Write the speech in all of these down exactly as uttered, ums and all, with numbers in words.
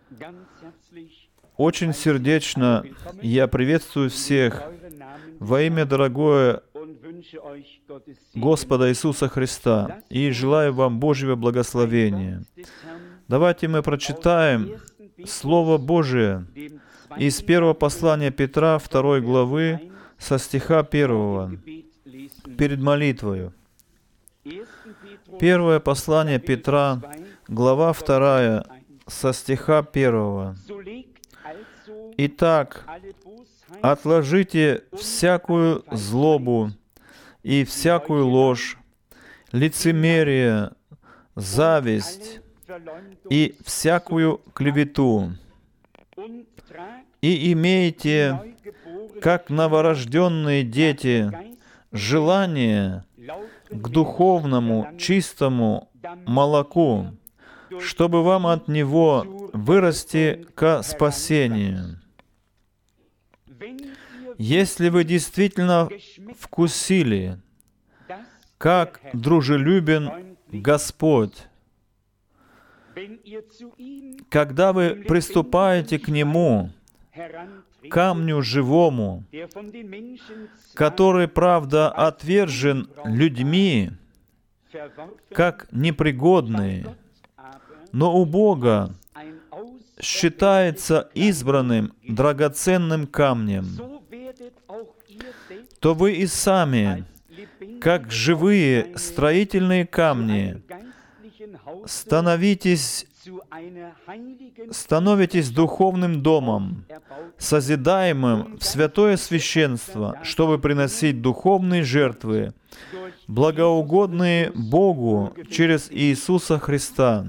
Очень сердечно я приветствую всех во имя дорогое Господа Иисуса Христа и желаю вам Божьего благословения. Давайте мы прочитаем Слово Божие из первого послания Петра, второй главы, со стиха первого, перед молитвою. Первое послание Петра, глава вторая, со стиха первого. «Итак, отложите всякую злобу и всякую ложь, лицемерие, зависть и всякую клевету, и имейте, как новорожденные дети, желание к духовному, чистому молоку, чтобы вам от него вырасти ко спасению. Если вы действительно вкусили, как дружелюбен Господь, когда вы приступаете к Нему, камню живому, который, правда, отвержен людьми, как непригодный, но у Бога считается избранным драгоценным камнем, то вы и сами, как живые строительные камни, становитесь, становитесь духовным домом, созидаемым в святое священство, чтобы приносить духовные жертвы, благоугодные Богу через Иисуса Христа.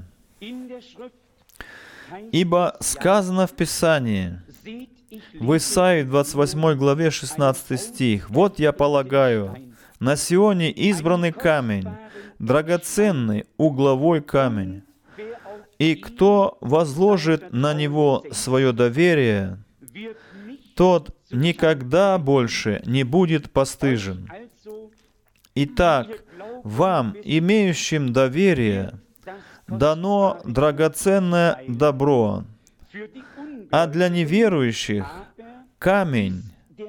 Ибо сказано в Писании, в Исаии двадцать восьмой главе шестнадцатый стих, «Вот я полагаю, на Сионе избранный камень, драгоценный угловой камень, и кто возложит на него свое доверие, тот никогда больше не будет постыжен. Итак, вам, имеющим доверие, дано драгоценное добро, а для неверующих камень,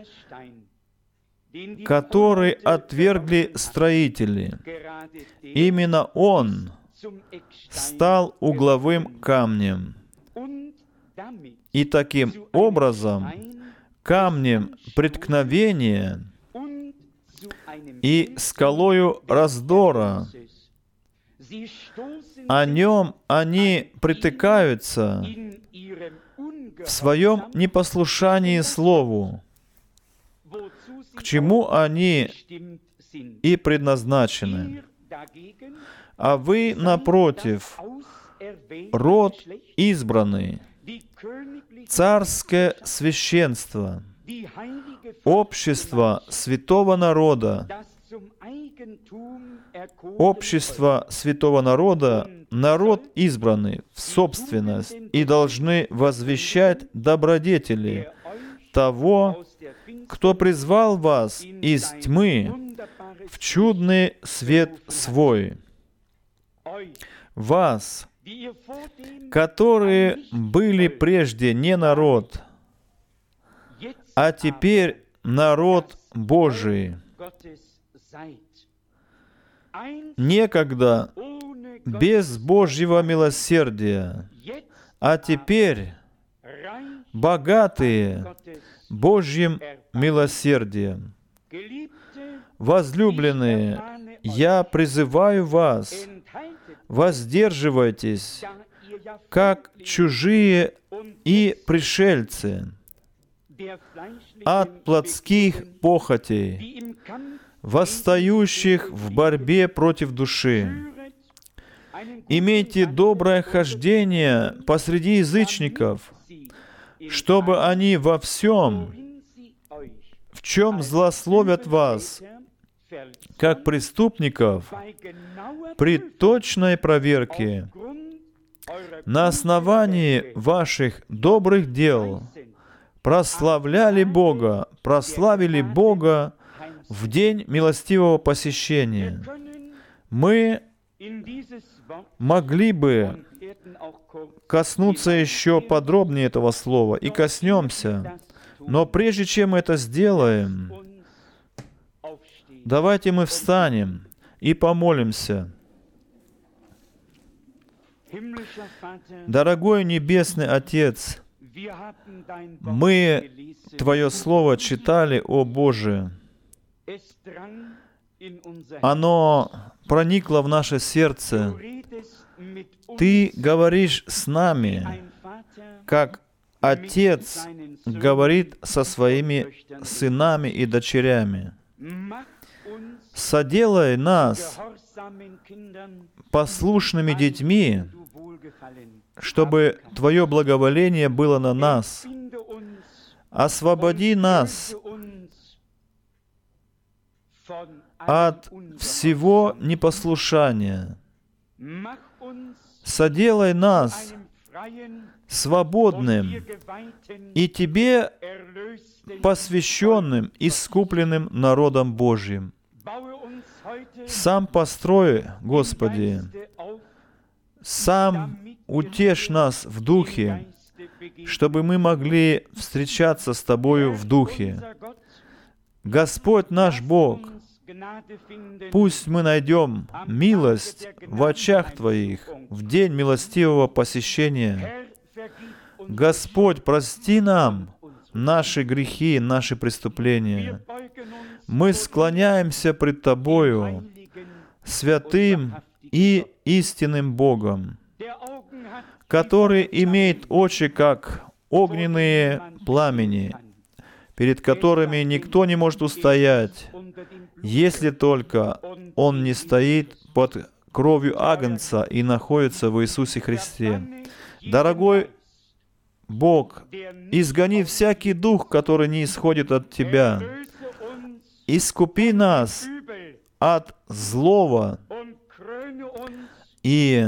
который отвергли строители. Именно он стал угловым камнем. И таким образом камнем преткновения и скалою раздора. О нем они притыкаются в своем непослушании Слову, к чему они и предназначены. А вы, напротив, род избранный, царское священство, общество святого народа, общество святого народа, народ избранный в собственность, и должны возвещать добродетели того, кто призвал вас из тьмы в чудный свет свой. Вас, которые были прежде не народ, а теперь народ Божий. Некогда без Божьего милосердия, а теперь богатые Божьим милосердием. Возлюбленные, я призываю вас, воздерживайтесь, как чужие и пришельцы, от плотских похотей, восстающих в борьбе против души. Имейте доброе хождение посреди язычников, чтобы они во всем, в чем злословят вас, как преступников, при точной проверке, на основании ваших добрых дел, прославляли Бога, прославили Бога в день милостивого посещения. Мы могли бы коснуться еще подробнее этого слова и коснемся. Но прежде чем мы это сделаем, давайте мы встанем и помолимся. Дорогой Небесный Отец, мы Твое Слово читали, о Боже. Оно проникло в наше сердце. Ты говоришь с нами, как Отец говорит со своими сынами и дочерями. Соделай нас послушными детьми, чтобы Твое благоволение было на нас. Освободи нас от всего непослушания. Соделай нас свободным и Тебе посвященным, искупленным народом Божьим. Сам построй, Господи, сам утешь нас в духе, чтобы мы могли встречаться с Тобою в духе. Господь наш Бог, пусть мы найдем милость в очах Твоих в день милостивого посещения. Господь, прости нам наши грехи, наши преступления. Мы склоняемся пред Тобою, святым и истинным Богом, который имеет очи, как огненные пламени, перед которыми никто не может устоять, если только он не стоит под кровью Агнца и находится в Иисусе Христе. Дорогой Бог, изгони всякий дух, который не исходит от Тебя. Искупи нас от злого и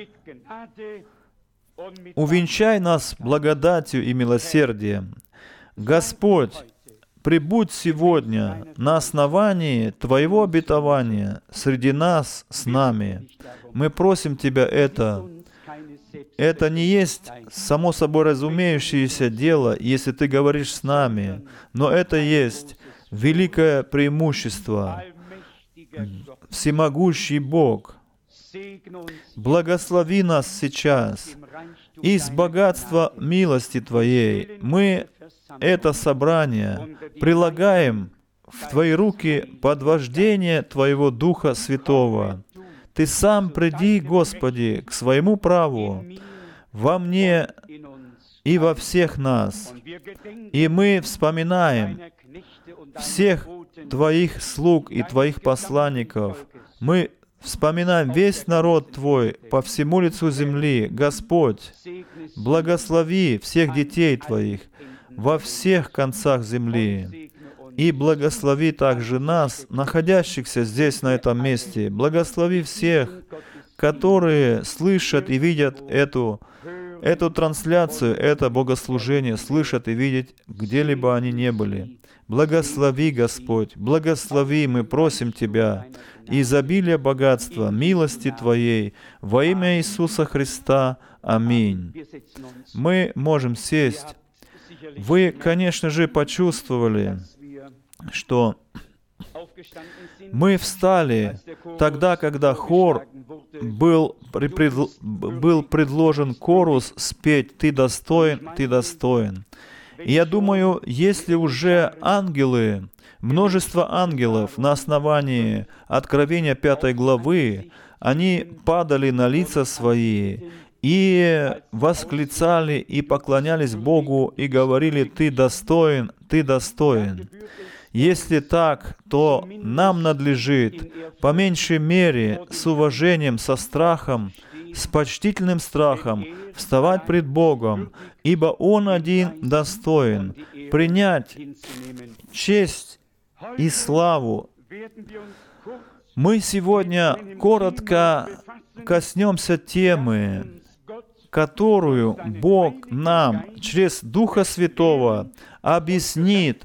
увенчай нас благодатью и милосердием. Господь, прибудь сегодня на основании Твоего обетования среди нас, с нами. Мы просим Тебя это. Это не есть само собой разумеющееся дело, если Ты говоришь с нами, но это есть великое преимущество. Всемогущий Бог, благослови нас сейчас. Из богатства милости Твоей мы это собрание прилагаем в Твои руки под вождение Твоего Духа Святого. Ты сам приди, Господи, к своему праву во мне и во всех нас. И мы вспоминаем всех Твоих слуг и Твоих посланников. Мы вспоминаем весь народ Твой по всему лицу земли. Господь, благослови всех детей Твоих во всех концах земли. И благослови также нас, находящихся здесь, на этом месте. Благослови всех, которые слышат и видят эту, эту трансляцию, это богослужение, слышат и видят, где-либо они не были. Благослови, Господь, благослови, мы просим Тебя, изобилие богатства, милости Твоей, во имя Иисуса Христа. Аминь. Мы можем сесть. Вы, конечно же, почувствовали, что мы встали тогда, когда хор был, предл... был предложен хорус спеть «Ты достоин, Ты достоин». И я думаю, если уже ангелы, множество ангелов на основании Откровения пятой главы, они падали на лица свои и восклицали и поклонялись Богу и говорили «Ты достоин, Ты достоин». Если так, то нам надлежит, по меньшей мере, с уважением, со страхом, с почтительным страхом, вставать пред Богом, ибо Он один достоин, принять честь и славу. Мы сегодня коротко коснемся темы, которую Бог нам через Духа Святого объяснит,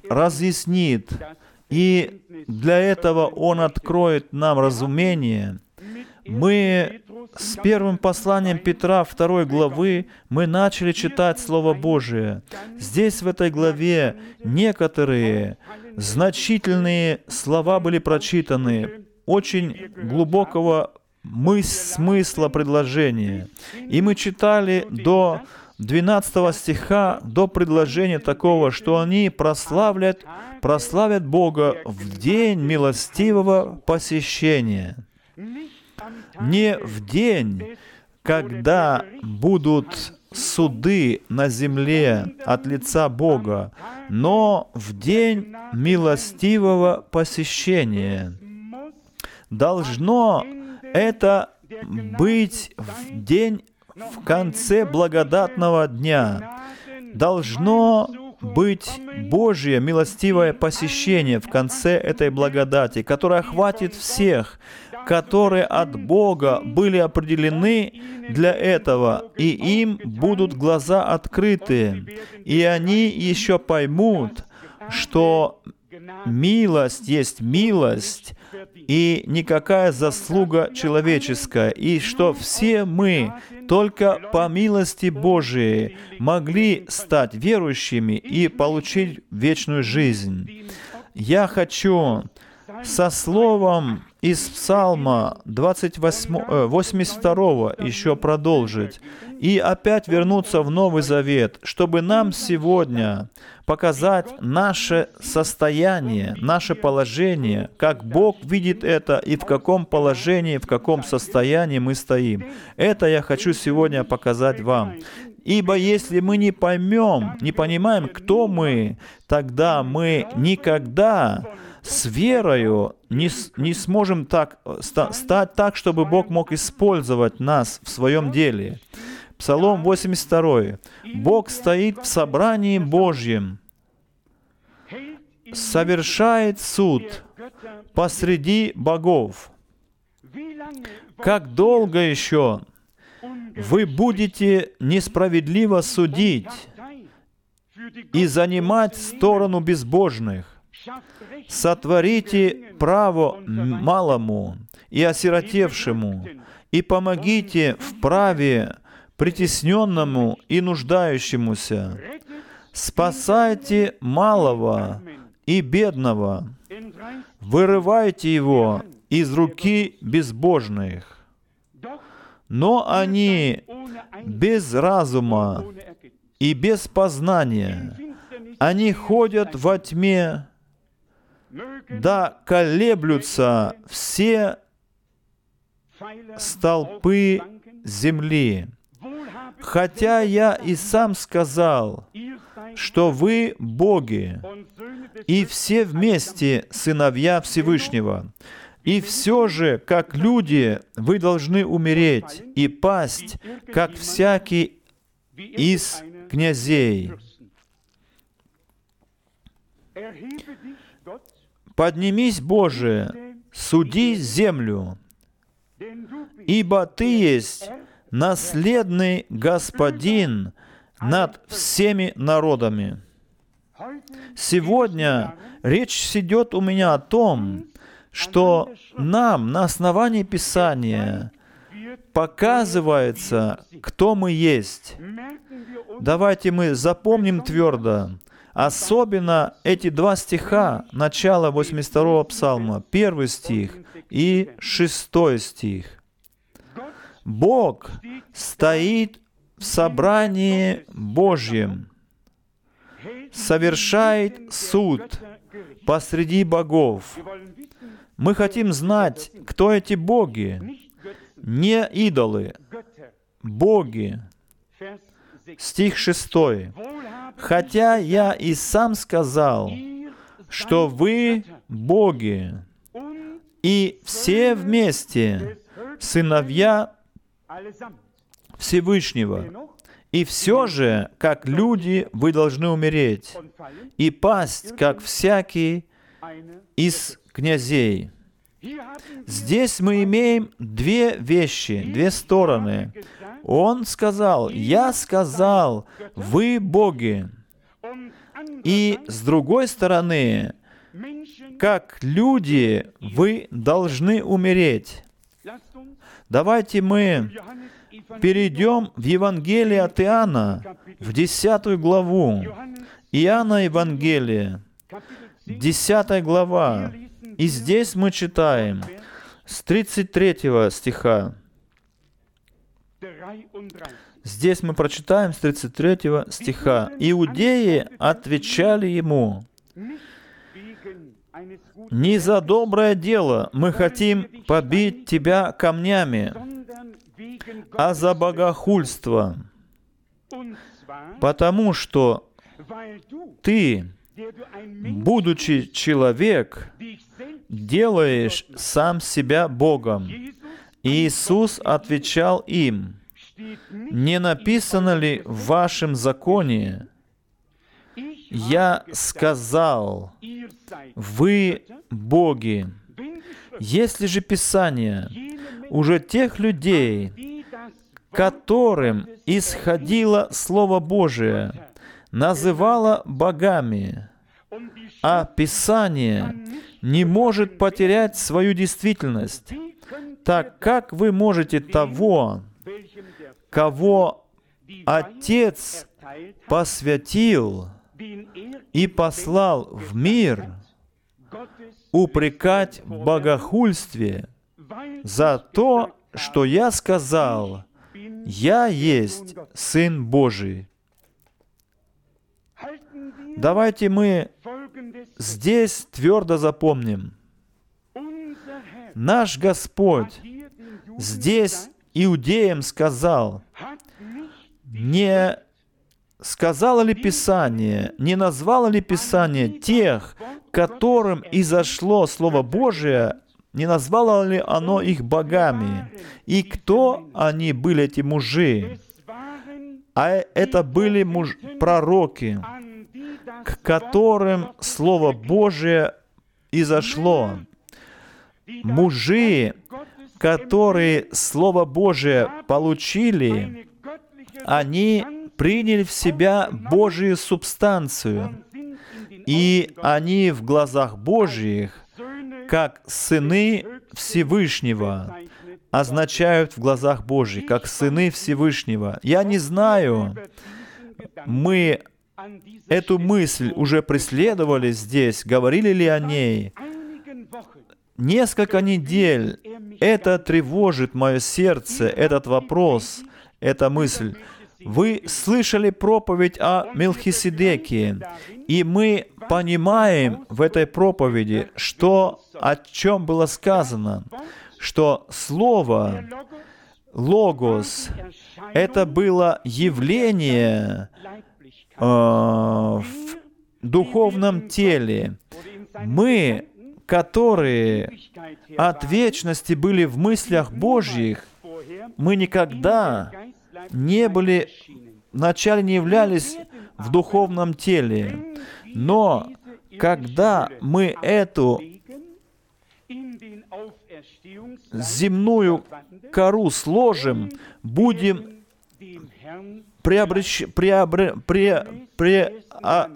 разъяснит, и для этого Он откроет нам разумение Мы с первым посланием Петра второй главы мы начали читать Слово Божие. Здесь в этой главе некоторые значительные слова были прочитаны, очень глубокого мыс- смысла предложения. И мы читали до двенадцатого стиха, до предложения такого, что они прославят, прославят Бога в день милостивого посещения. Не в день, когда будут суды на земле от лица Бога, но в день милостивого посещения. Должно это быть в день в конце благодатного дня. Должно быть Божье милостивое посещение в конце этой благодати, которое охватит всех, которые от Бога были определены для этого, и им будут глаза открыты, и они еще поймут, что милость есть милость, и никакая заслуга человеческая, и что все мы только по милости Божией могли стать верующими и получить вечную жизнь. Я хочу со словом из Псалма двадцать восьмого, восемьдесят второго еще продолжить и опять вернуться в Новый Завет, чтобы нам сегодня показать наше состояние, наше положение, как Бог видит это и в каком положении, в каком состоянии мы стоим. Это я хочу сегодня показать вам. Ибо если мы не поймем, не понимаем, кто мы, тогда мы никогда с верою не, не сможем так, ста, стать так, чтобы Бог мог использовать нас в своем деле. Псалом восемьдесят два. Бог стоит в собрании Божьем, совершает суд посреди богов. Как долго еще вы будете несправедливо судить и занимать сторону безбожных? Сотворите право малому и осиротевшему, и помогите в праве притесненному и нуждающемуся. Спасайте малого и бедного, вырывайте его из руки безбожных. Но они без разума и без познания, они ходят во тьме, да колеблются все столпы земли. Хотя я и сам сказал, что вы боги, и все вместе сыновья Всевышнего. И все же, как люди, вы должны умереть и пасть, как всякий из князей. Поднимись, Боже, суди землю, ибо Ты есть наследный Господин над всеми народами. Сегодня речь идет у меня о том, что нам на основании Писания показывается, кто мы есть. Давайте мы запомним твердо, особенно эти два стиха, начало восемьдесят второго псалма, первый стих и шестой стих. Бог стоит в собрании Божьем, совершает суд посреди богов. Мы хотим знать, кто эти боги. Не идолы, боги. Стих шестой. Хотя я и сам сказал, что вы боги, и все вместе сыновья Всевышнего. И все же, как люди, вы должны умереть и пасть, как всякий из князей. Здесь мы имеем две вещи, две стороны. Он сказал, «Я сказал, вы боги». И с другой стороны, как люди, вы должны умереть. Давайте мы перейдем в Евангелие от Иоанна, в десятую главу. Иоанна Евангелие, десятая глава. И здесь мы читаем с тридцать третьего стиха. Здесь мы прочитаем с тридцать третьего стиха. «Иудеи отвечали ему: не за доброе дело мы хотим побить тебя камнями, а за богохульство, потому что ты, будучи человек, делаешь сам себя Богом». Иисус отвечал им: «Не написано ли в вашем законе: я сказал, вы боги? Если же Писание уже тех людей, которым исходило Слово Божие, называло богами, а Писание не может потерять свою действительность, так как вы можете того, кого Отец посвятил и послал в мир, упрекать в богохульстве за то, что я сказал: я есть Сын Божий». Давайте мы здесь твердо запомним. Наш Господь здесь иудеям сказал: не сказало ли Писание, не назвало ли Писание тех, которым изошло Слово Божие, не назвало ли оно их богами? И кто они были, эти мужи? А это были муж... пророки, к которым Слово Божие изошло. Мужи, которые Слово Божие получили, они приняли в себя Божию субстанцию, и они в глазах Божьих, как сыны Всевышнего, означают в глазах Божьих, как сыны Всевышнего. Я не знаю, мы эту мысль уже преследовали здесь, говорили ли о ней. Несколько недель это тревожит мое сердце, этот вопрос, эта мысль. Вы слышали проповедь о Мелхиседеке, и мы понимаем в этой проповеди, что, о чем было сказано, что Слово, Логос, это было явление э, в духовном теле. Мы, которые от вечности были в мыслях Божьих, мы никогда не были, вначале не являлись в духовном теле. Но когда мы эту земную кору сложим, будем преобращ... преобр... пре... пре... а...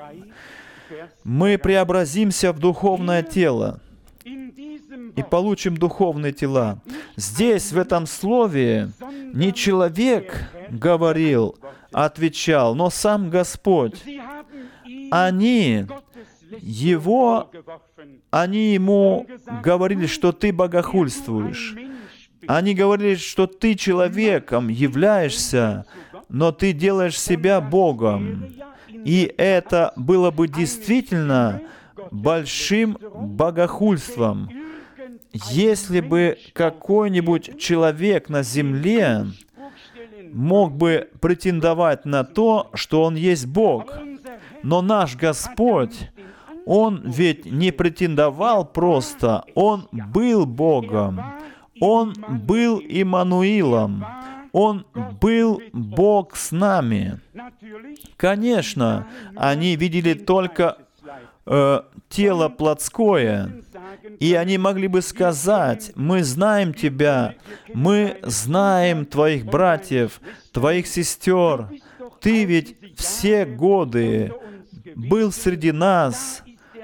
мы преобразимся в духовное тело и получим духовные тела. Здесь, в этом слове, не человек говорил, отвечал, но сам Господь. Они его, они ему говорили, что ты богохульствуешь. Они говорили, что ты человеком являешься, но ты делаешь себя Богом. И это было бы действительно большим богохульством, если бы какой-нибудь человек на земле мог бы претендовать на то, что он есть Бог. Но наш Господь, Он ведь не претендовал просто, Он был Богом, Он был Иммануилом, Он был Бог с нами. Конечно, они видели только э, тело плотское, и они могли бы сказать: мы знаем Тебя, мы знаем Твоих братьев, Твоих сестер, Ты ведь все годы был среди нас,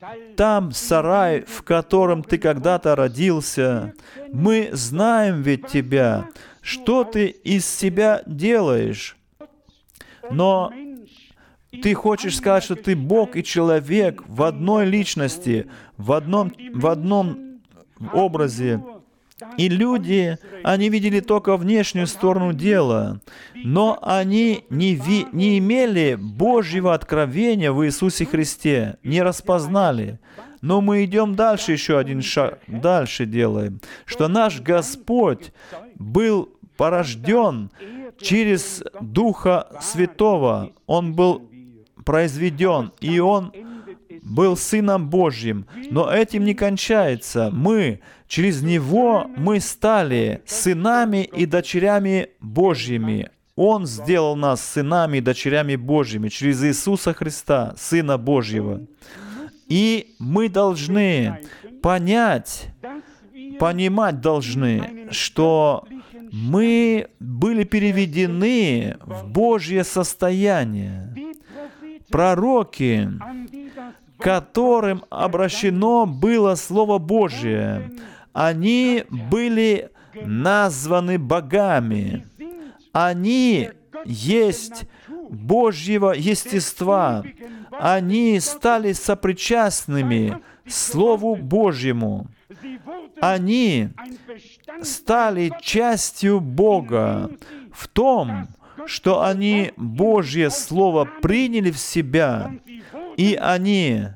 там сарай, в котором ты когда-то родился. Мы знаем ведь тебя, что ты из себя делаешь. Но ты хочешь сказать, что ты Бог и человек в одной личности, в одном, в одном образе. И люди, они видели только внешнюю сторону дела, но они не, ви, не имели Божьего откровения в Иисусе Христе, не распознали. Но мы идем дальше, еще один шаг дальше делаем, что наш Господь был порожден через Духа Святого. Он был произведен, и Он был Сыном Божьим. Но этим не кончается. Мы, через Него, мы стали сынами и дочерями Божьими. Он сделал нас сынами и дочерями Божьими через Иисуса Христа, Сына Божьего. И мы должны понять, понимать должны, что мы были переведены в Божье состояние. Пророки, которым обращено было Слово Божие, они были названы богами. Они есть Божьего естества. Они стали сопричастными Слову Божьему. Они стали частью Бога в том, что они Божье Слово приняли в себя, и они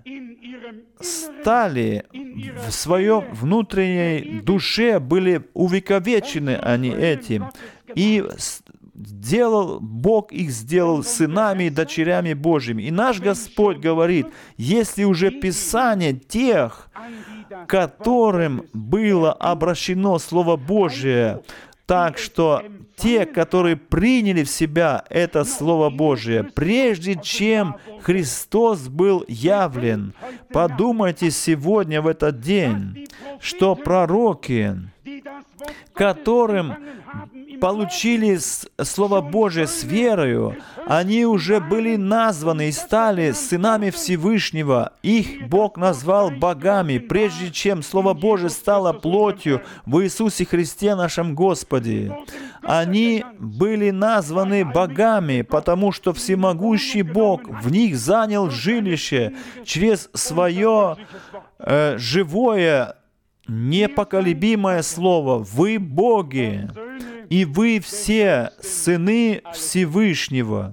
стали в своем внутренней душе, были увековечены они этим, и сделал, Бог их сделал сынами и дочерями Божьими. И наш Господь говорит, если уже Писание тех, которым было обращено Слово Божие, так что те, которые приняли в себя это Слово Божие, прежде чем Христос был явлен, подумайте сегодня в этот день, что пророки, которым получили Слово Божие с верою, они уже были названы и стали сынами Всевышнего. Их Бог назвал богами, прежде чем Слово Божие стало плотью в Иисусе Христе нашем Господе. Они были названы богами, потому что всемогущий Бог в них занял жилище через свое э, живое, непоколебимое Слово. Вы боги, и вы все сыны Всевышнего.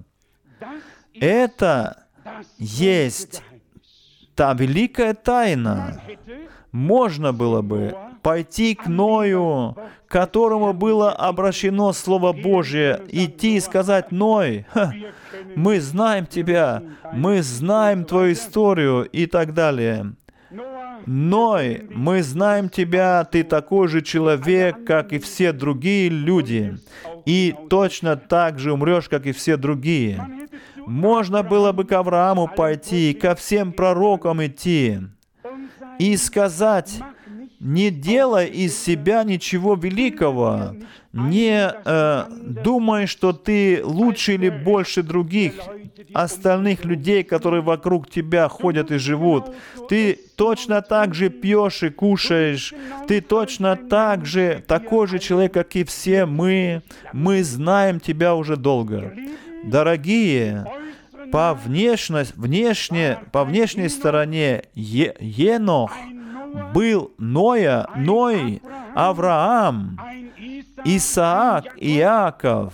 Это есть та великая тайна. Можно было бы пойти к Ною, которому было обращено Слово Божие, идти и сказать: «Ной, ха, мы знаем тебя, мы знаем твою историю» и так далее. Ной, мы знаем тебя, ты такой же человек, как и все другие люди, и точно так же умрешь, как и все другие. Можно было бы к Аврааму пойти, ко всем пророкам идти и сказать: не делай из себя ничего великого, не э, думай, что ты лучше или больше других остальных людей, которые вокруг тебя ходят и живут. Ты точно так же пьешь и кушаешь. Ты точно так же, такой же человек, как и все мы. Мы знаем тебя уже долго. Дорогие, по внешность, внешне, по внешней стороне Е, Енох был Ноя, Ной, Авраам, Исаак, Иаков,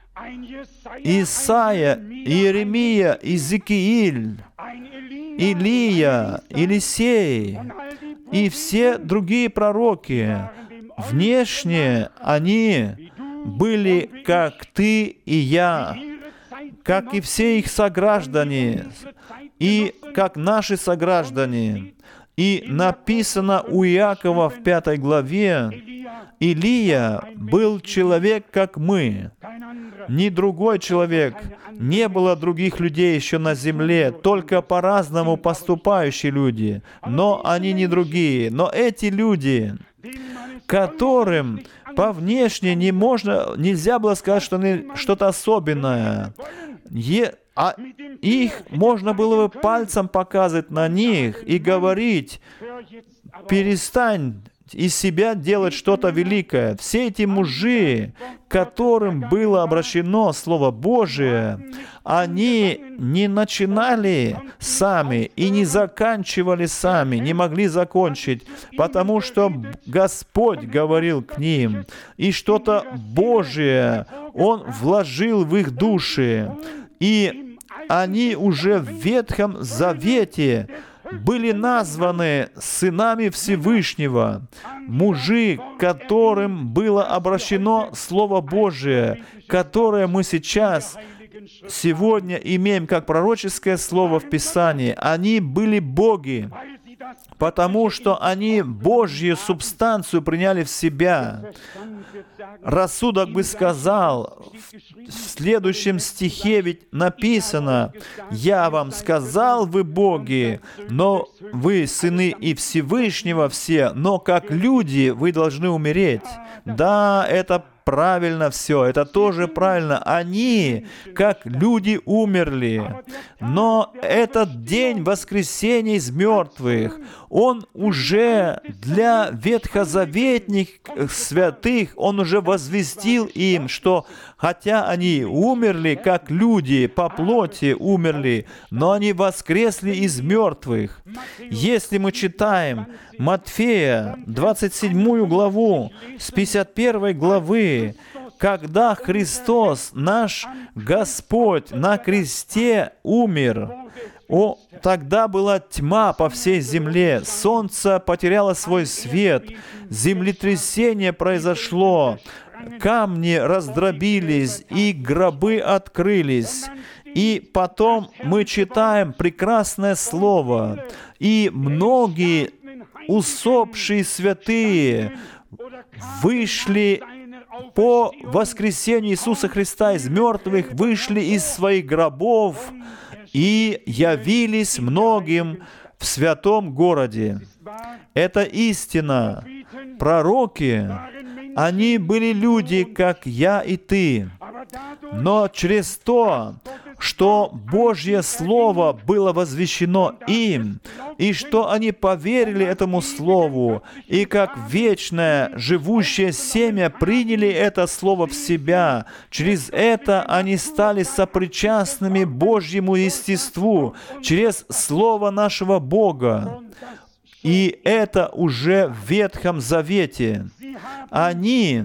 Исаия, Иеремия, Иезекииль, Илия, Елисей и все другие пророки. Внешне они были как ты и я, как и все их сограждане, и как наши сограждане. И написано у Иакова в пятой главе: Илия был человек, как мы. Ни другой человек. Не было других людей еще на земле, только по-разному поступающие люди. Но они не другие. Но эти люди, которым по внешне не можно, нельзя было сказать, что они что-то особенное. Е, а их можно было бы пальцем показывать на них и говорить: перестань из себя делать что-то великое. Все эти мужи, которым было обращено Слово Божие, они не начинали сами и не заканчивали сами, не могли закончить, потому что Господь говорил к ним, и что-то Божие Он вложил в их души, и они уже в Ветхом Завете были названы сынами Всевышнего, мужи, которым было обращено Слово Божие, которое мы сейчас, сегодня имеем как пророческое слово в Писании. Они были боги, потому что они Божью субстанцию приняли в себя. Рассудок бы сказал, в следующем стихе ведь написано: «Я вам сказал, вы боги, но вы сыны и Всевышнего все, но как люди вы должны умереть». Да, это правильно все, это тоже правильно. Они, как люди, умерли. Но этот день воскресения из мертвых, он уже для ветхозаветных святых, он уже возвестил им, что хотя они умерли, как люди, по плоти умерли, но они воскресли из мертвых. Если мы читаем Матфея, двадцать седьмую главу, с пятьдесят первой главы, когда Христос, наш Господь, на кресте умер, о, тогда была тьма по всей земле, солнце потеряло свой свет, землетрясение произошло, камни раздробились, и гробы открылись. И потом мы читаем прекрасное слово, и многие усопшие святые вышли по воскресению Иисуса Христа из мертвых, вышли из своих гробов и явились многим в святом городе. Это истина. Пророки, они были люди, как я и ты. Но через то, что Божье Слово было возвещено им, и что они поверили этому Слову, и как вечное, живущее семя приняли это Слово в себя, через это они стали сопричастными Божьему естеству, через Слово нашего Бога. И это уже в Ветхом Завете. Они,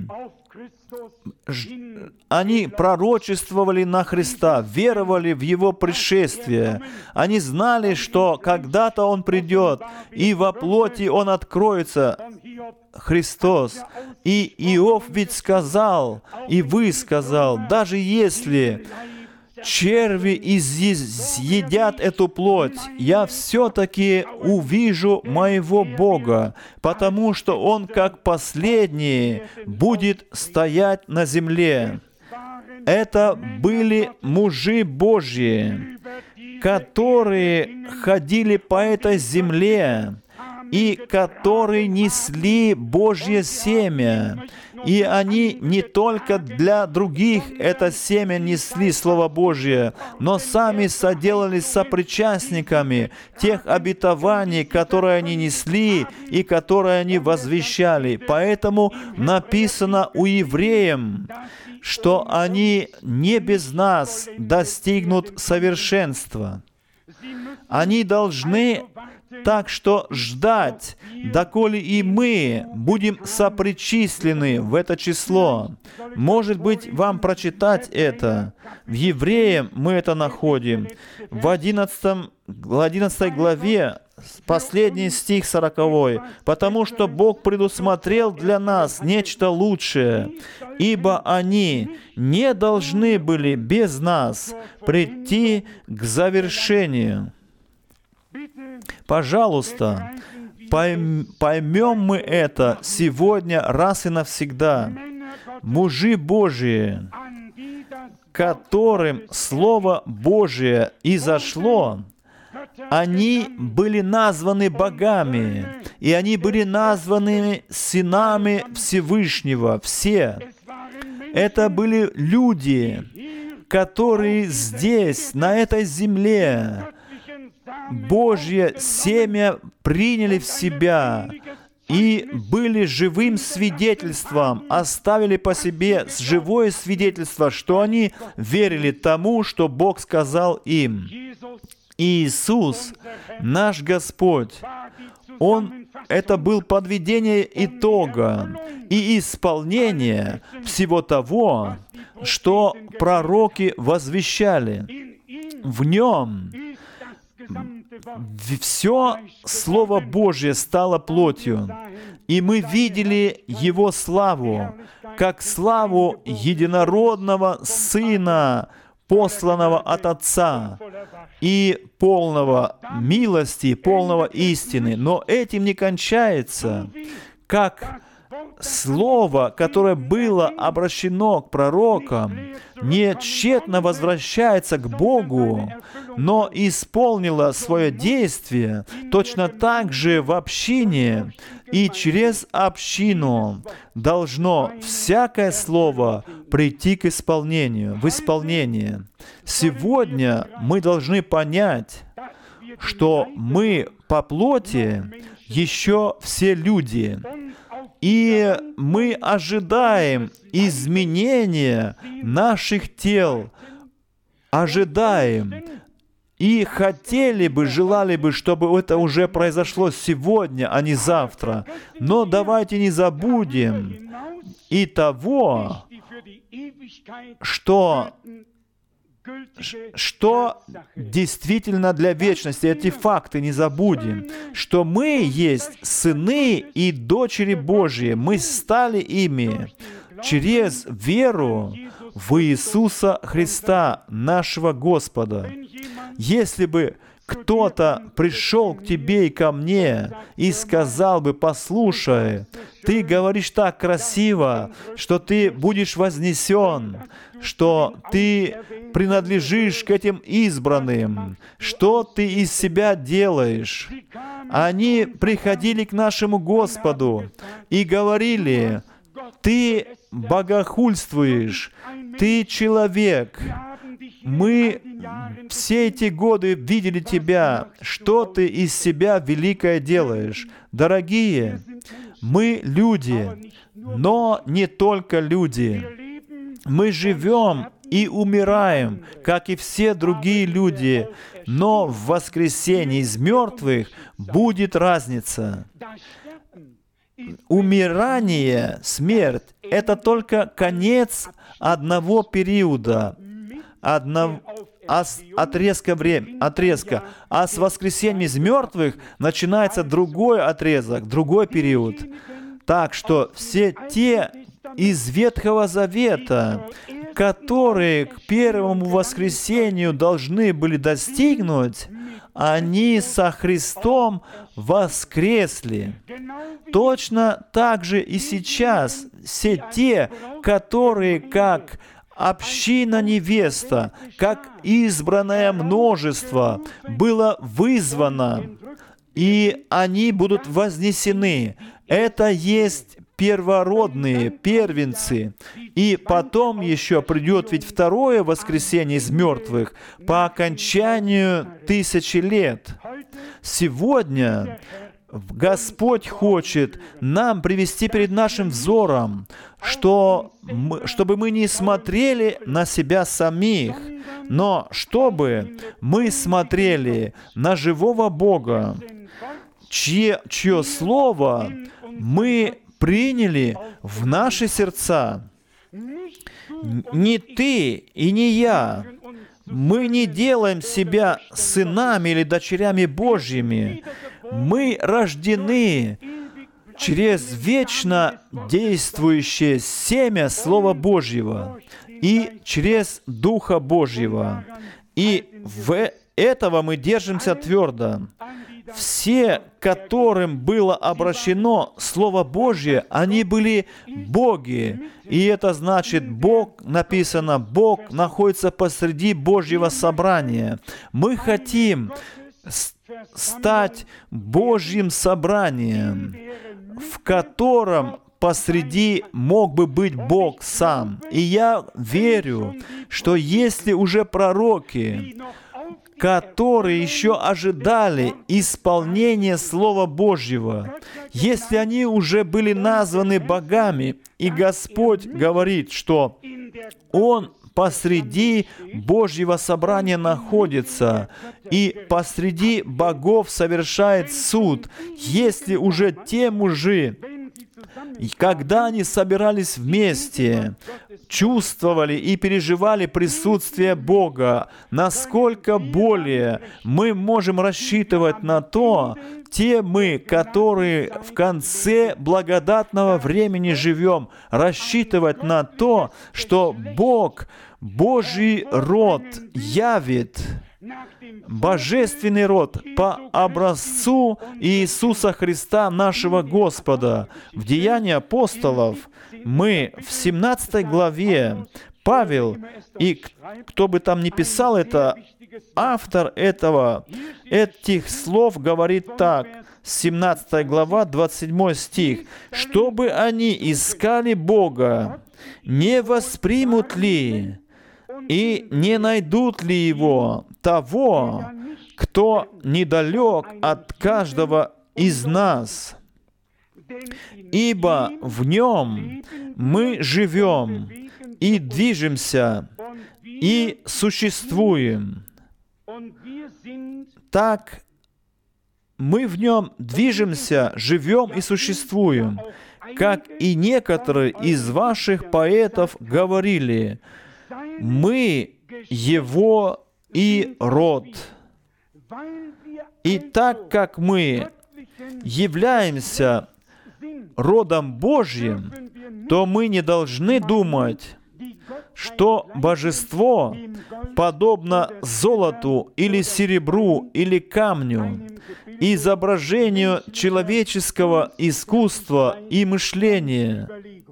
они пророчествовали на Христа, веровали в Его пришествие. Они знали, что когда-то Он придет, и во плоти Он откроется, Христос. И Иов ведь сказал, и вы сказал, даже если черви изъедят эту плоть, я все-таки увижу моего Бога, потому что Он, как последний, будет стоять на земле. Это были мужи Божьи, которые ходили по этой земле и которые несли Божье семя. И они не только для других это семя несли Слово Божье, но сами соделались сопричастниками тех обетований, которые они несли и которые они возвещали. Поэтому написано у евреям, что они не без нас достигнут совершенства. Они должны так что ждать, доколе и мы будем сопричислены в это число. Может быть, вам прочитать это. В Евреям мы это находим. В одиннадцатой главе, последний стих сороковой. «Потому что Бог предусмотрел для нас нечто лучшее, ибо они не должны были без нас прийти к завершению». Пожалуйста, поймем мы это сегодня раз и навсегда. Мужи Божии, которым Слово Божие изошло, они были названы богами, и они были названы сынами Всевышнего. Все. Это были люди, которые здесь, на этой земле, Божье семя приняли в себя и были живым свидетельством, оставили по себе живое свидетельство, что они верили тому, что Бог сказал им. Иисус, наш Господь, Он, это был подведение итога и исполнение всего того, что пророки возвещали. В Нем все Слово Божье стало плотью, и мы видели Его славу, как славу единородного Сына, посланного от Отца, и полного милости, полного истины. Но этим не кончается, как Слово, которое было обращено к пророкам, не тщетно возвращается к Богу, но исполнило свое действие точно так же в общине, и через общину должно всякое слово прийти к исполнению, в исполнение. Сегодня мы должны понять, что мы по плоти еще все люди, и мы ожидаем изменения наших тел, ожидаем, и хотели бы, желали бы, чтобы это уже произошло сегодня, а не завтра. Но давайте не забудем и того, что, что действительно для вечности, эти факты не забудем, что мы есть сыны и дочери Божьи, мы стали ими через веру в Иисуса Христа, нашего Господа. Если бы кто-то пришел к тебе и ко мне и сказал бы: послушай, ты говоришь так красиво, что ты будешь вознесен, что ты принадлежишь к этим избранным, что ты из себя делаешь. Они приходили к нашему Господу и говорили: ты богохульствуешь, ты человек. Мы все эти годы видели тебя, что ты из себя великое делаешь. Дорогие, мы люди, но не только люди. Мы живем и умираем, как и все другие люди, но в воскресении из мертвых будет разница. Умирание, смерть — это только конец одного периода, одного отрезка времени, отрезка. А с воскресением из мертвых начинается другой отрезок, другой период. Так что все те из Ветхого Завета, которые к первому воскресению должны были достигнуть, они со Христом воскресли. Точно так же и сейчас все те, которые как община-невеста, как избранное множество, было вызвано, и они будут вознесены. Это есть первородные, первенцы. И потом еще придет ведь второе воскресенье из мертвых по окончанию тысячи лет. Сегодня Господь хочет нам привести перед нашим взором, что мы, чтобы мы не смотрели на себя самих, но чтобы мы смотрели на живого Бога, чье, чье Слово мы приняли в наши сердца. Не ты и не я. Мы не делаем себя сынами или дочерями Божьими. Мы рождены через вечно действующее семя Слова Божьего и через Духа Божьего. И в этого мы держимся твердо. Все, которым было обращено Слово Божье, они были боги. И это значит, Бог, написано, Бог находится посреди Божьего собрания. Мы хотим стать Божьим собранием, в котором посреди мог бы быть Бог сам. И я верю, что если уже пророки, которые еще ожидали исполнения Слова Божьего, если они уже были названы богами, и Господь говорит, что Он посреди Божьего собрания находится, и посреди богов совершает суд, если уже те мужи, когда они собирались вместе, чувствовали и переживали присутствие Бога, насколько более мы можем рассчитывать на то, те мы, которые в конце благодатного времени живем, рассчитывать на то, что Бог, Божий род явит, божественный род по образцу Иисуса Христа, нашего Господа. В Деянии апостолов мы в семнадцатой главе, Павел, и кто бы там ни писал это, автор этого, этих слов говорит так, семнадцатая глава, двадцать седьмой стих, «Чтобы они искали Бога, не воспримут ли и не найдут ли Его, того, кто недалек от каждого из нас? Ибо в Нем мы живем и движемся, и существуем». Так мы в Нем движемся, живем и существуем, как и некоторые из ваших поэтов говорили, мы Его и род. И так как мы являемся родом Божьим, то мы не должны думать, что божество подобно золоту или серебру или камню, изображению человеческого искусства и мышления.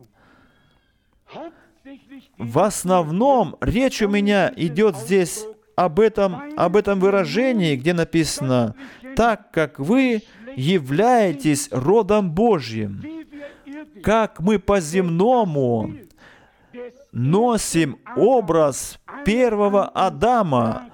В основном речь у меня идет здесь об этом, об этом выражении, где написано «так как вы являетесь родом Божьим». Как мы по-земному носим образ первого Адама,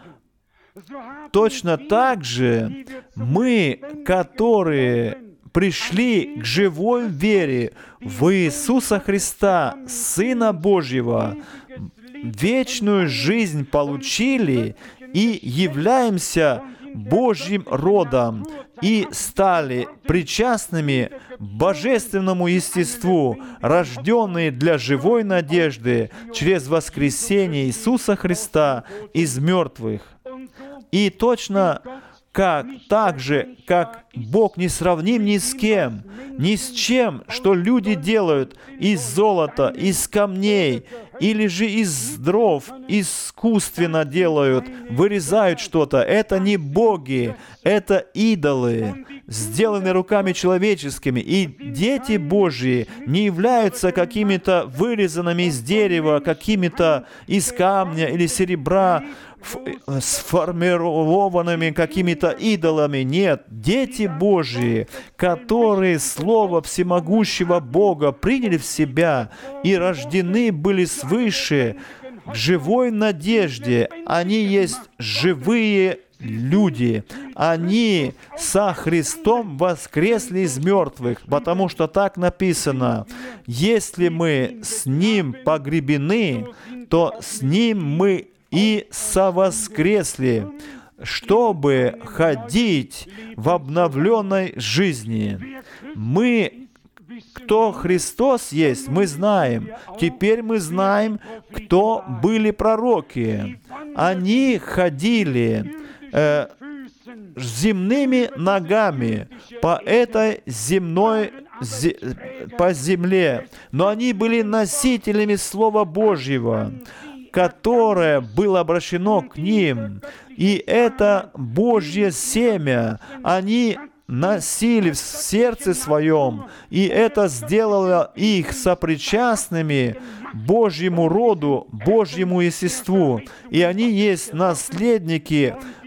точно так же мы, которые пришли к живой вере в Иисуса Христа, Сына Божьего, вечную жизнь получили и являемся Божьим родом и стали причастными божественному естеству, рожденные для живой надежды через воскресение Иисуса Христа из мертвых. И точно как, так же, как Бог не сравним ни с кем, ни с чем, что люди делают из золота, из камней, или же из дров, искусственно делают, вырезают что-то. Это не боги, это идолы, сделанные руками человеческими. И дети Божьи не являются какими-то вырезанными из дерева, какими-то из камня или серебра, сформированными какими-то идолами. Нет, дети Божьи, которые Слово всемогущего Бога приняли в себя и рождены были свыше к живой надежде. Они есть живые люди. Они со Христом воскресли из мертвых, потому что так написано: «Если мы с Ним погребены, то с Ним мы и совоскресли, чтобы ходить в обновленной жизни». Мы, кто Христос есть, мы знаем. Теперь мы знаем, кто были пророки. Они ходили э, земными ногами по этой земной зе, по земле, но они были носителями Слова Божьего, которое было обращено к ним. И это Божье семя они носили в сердце своем, и это сделало их сопричастными Божьему роду, Божьему естеству. И они есть наследники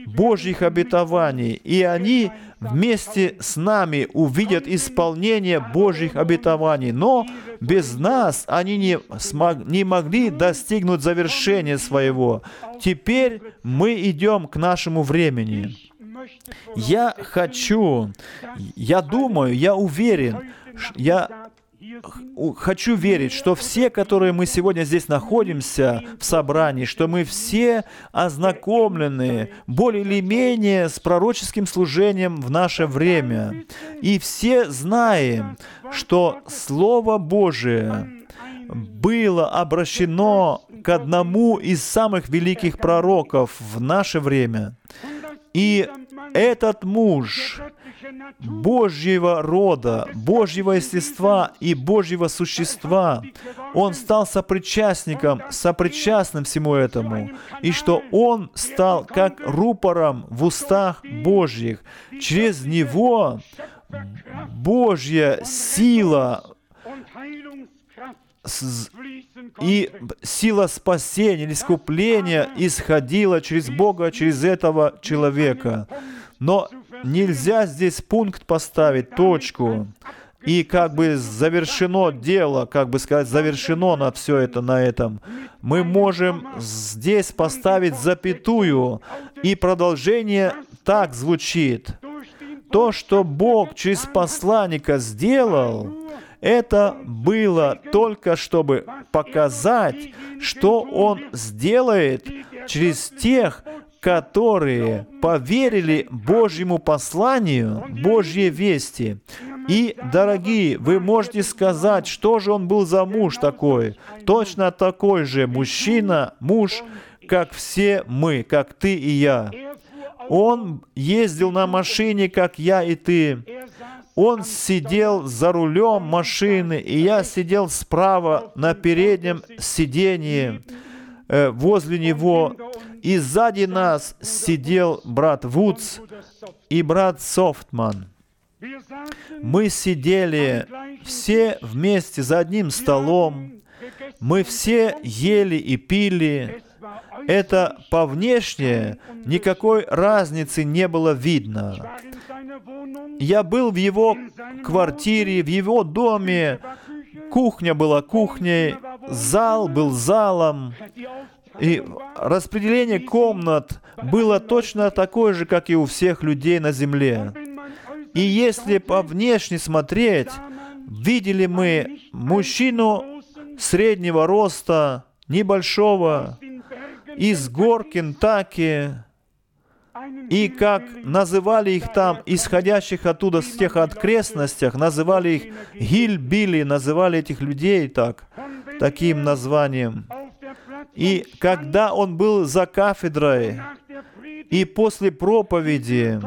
Божьих обетований, и они вместе с нами увидят исполнение Божьих обетований. Но без нас они не, смог, не могли достигнуть завершения своего. Теперь мы идем к нашему времени. Я хочу, я думаю, я уверен, я хочу верить, что все, которые мы сегодня здесь находимся в собрании, что мы все ознакомлены более или менее с пророческим служением в наше время. И все знаем, что Слово Божие было обращено к одному из самых великих пророков в наше время. И этот муж Божьего рода, Божьего естества и Божьего существа, он стал сопричастником, сопричастным всему этому, и что он стал как рупором в устах Божьих. Через него Божья сила и сила спасения или искупления исходила через Бога, через этого человека. Но нельзя здесь пункт поставить, точку, и как бы завершено дело, как бы сказать, завершено на все это, на этом. Мы можем здесь поставить запятую, и продолжение так звучит. То, что Бог через посланника сделал, это было только, чтобы показать, что Он сделает через тех, которые поверили Божьему посланию, Божьей вести. И, дорогие, вы можете сказать, что же он был за муж такой? Точно такой же мужчина, муж, как все мы, как ты и я. Он ездил на машине, как я и ты. Он сидел за рулем машины, и я сидел справа на переднем сиденье э, возле него. И сзади нас сидел брат Вудс и брат Софтман. Мы сидели все вместе за одним столом. Мы все ели и пили. Это по внешне никакой разницы не было видно. Я был в его квартире, в его доме. Кухня была кухней, зал был залом. И распределение комнат было точно такое же, как и у всех людей на земле. И если по внешне смотреть, видели мы мужчину среднего роста, небольшого, из гор Кентаки, и как называли их там, исходящих оттуда, с тех окрестностях, называли их Гильбили, называли этих людей так, таким названием. И когда он был за кафедрой, и после проповеди,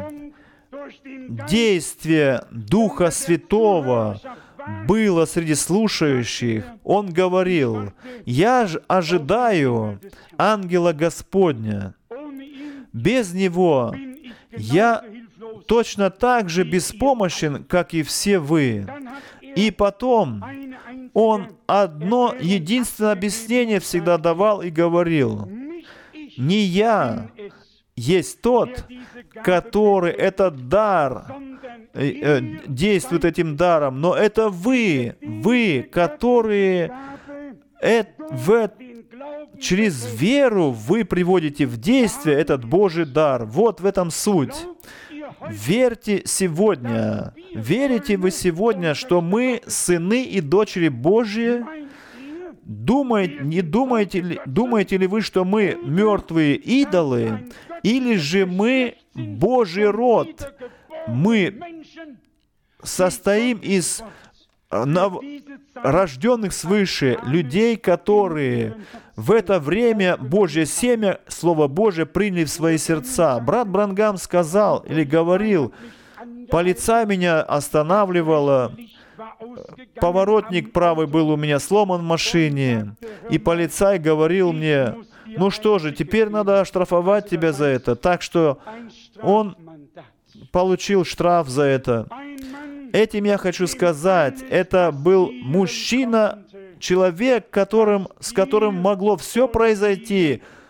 действие Духа Святого было среди слушающих, он говорил: «Я ж ожидаю ангела Господня. Без него я точно так же беспомощен, как и все вы». И потом он одно единственное объяснение всегда давал и говорил: «Не я есть тот, который этот дар э, действует этим даром, но это вы, вы, которые э, в, через веру вы приводите в действие этот Божий дар». Вот в этом суть. Верьте сегодня, верите вы сегодня, что мы сыны и дочери Божьи? Думаете, не думаете ли, думаете ли вы, что мы мертвые идолы? Или же мы Божий род? Мы состоим из рожденных свыше людей, которые в это время Божье семя, Слово Божие, приняли в свои сердца. Брат Бранхам сказал или говорил: полиция меня останавливала, поворотник правый был у меня сломан в машине, и полицай говорил мне: ну что же, теперь надо оштрафовать тебя за это. Так что он получил штраф за это. Этим я хочу сказать, это был мужчина, человек, которым, с которым могло все произойти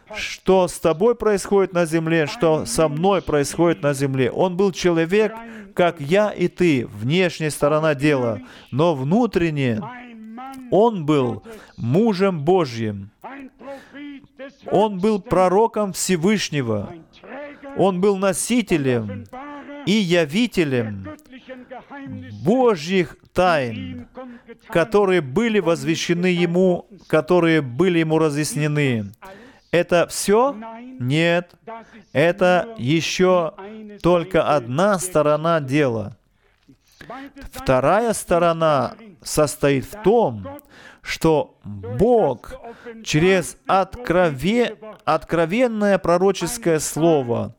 что с тобой происходит на земле, что со мной происходит на земле. Он был человек, как я и ты, внешняя сторона дела, но внутренне он был мужем Божьим. Он был пророком Всевышнего. Он был носителем и явителем Божьих тайн, которые были возвещены Ему, которые были Ему разъяснены. Это все? Нет. Это еще только одна сторона дела. Вторая сторона состоит в том, что Бог через открове... откровенное пророческое слово